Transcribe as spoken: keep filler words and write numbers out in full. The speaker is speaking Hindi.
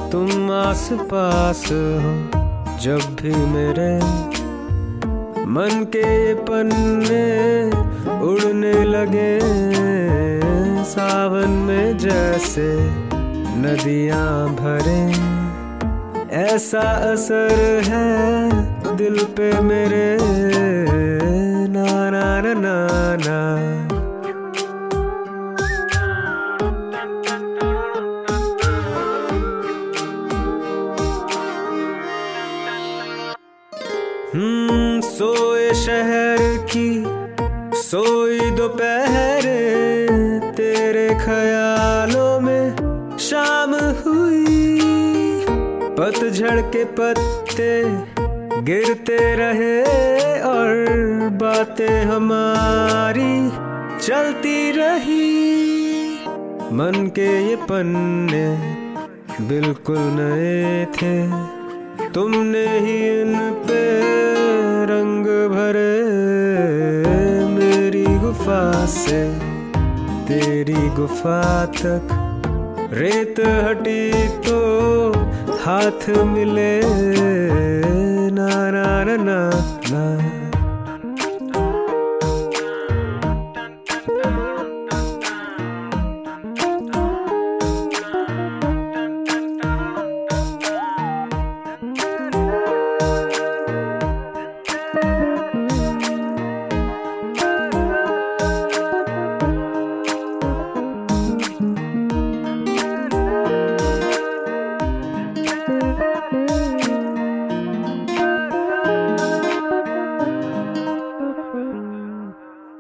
तुम आस पास हो जब भी मेरे, मन के ये पन्ने उड़ने लगे सावन में जैसे नदियां भरे। ऐसा असर है दिल पे मेरे, ना ना ना ना ना। हम्म सोए शहर की सोई दोपहरे, तेरे ख्यालों में शाम हुई। पतझड़ के पत्ते गिरते रहे और बातें हमारी चलती रही। मन के ये पन्ने बिल्कुल नए थे, तुमने ही इन पे रंग भरे। मेरी गुफा से तेरी गुफा तक रेत हटी तो हाथ मिले, ना ना ना ना ना।